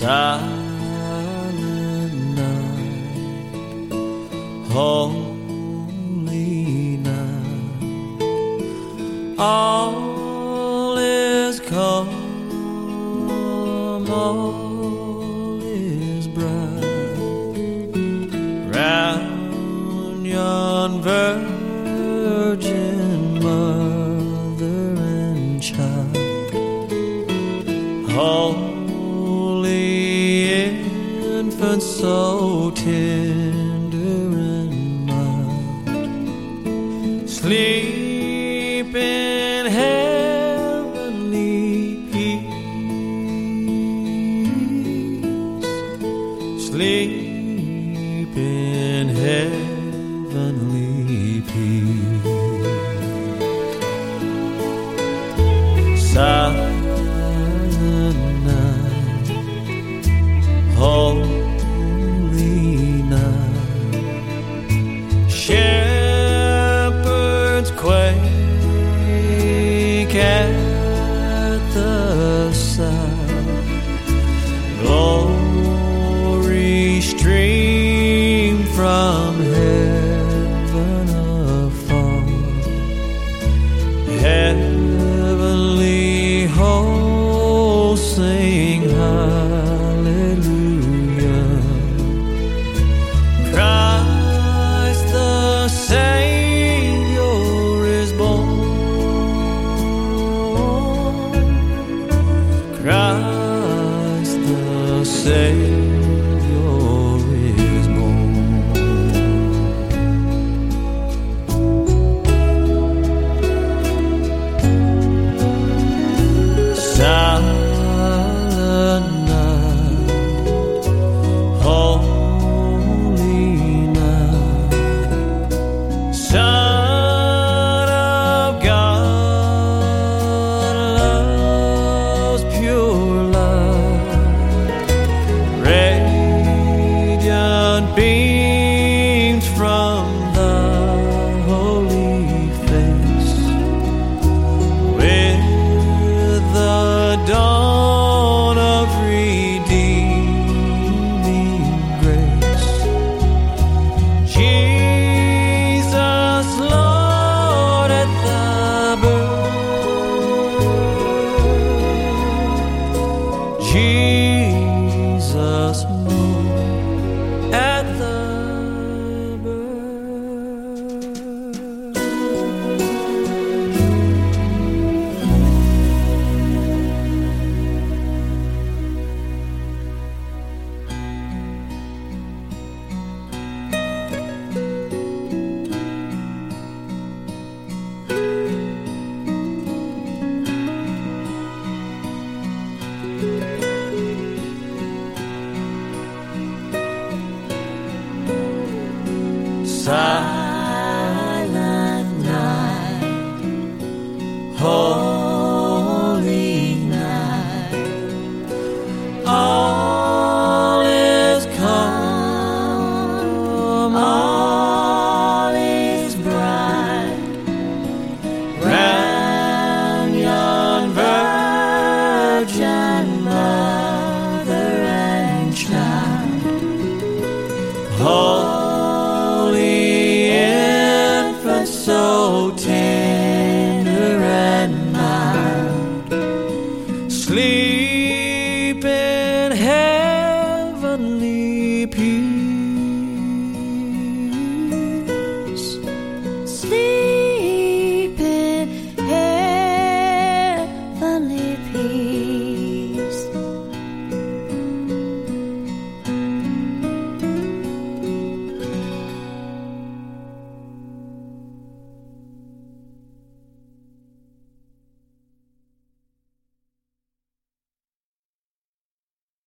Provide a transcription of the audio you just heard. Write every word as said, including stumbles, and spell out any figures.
Silent night, holy night, all is calm, all is bright, round yon virgin mother and child. Holy infant, so tender and mild, sleep in heavenly peace, sleep in heavenly peace. Silent night, holy night, shepherds quake at the sight, glory stream from heaven afar, heavenly hosts sing hallelujah. Christ the Savior is born, Christ the Savior is born. Silent night, holy night, Son of God, love's pure light, radiant beams from thy holy face, with the dawn of redeeming grace. Jesus, Lord, at thy birth, Jesus, Lord.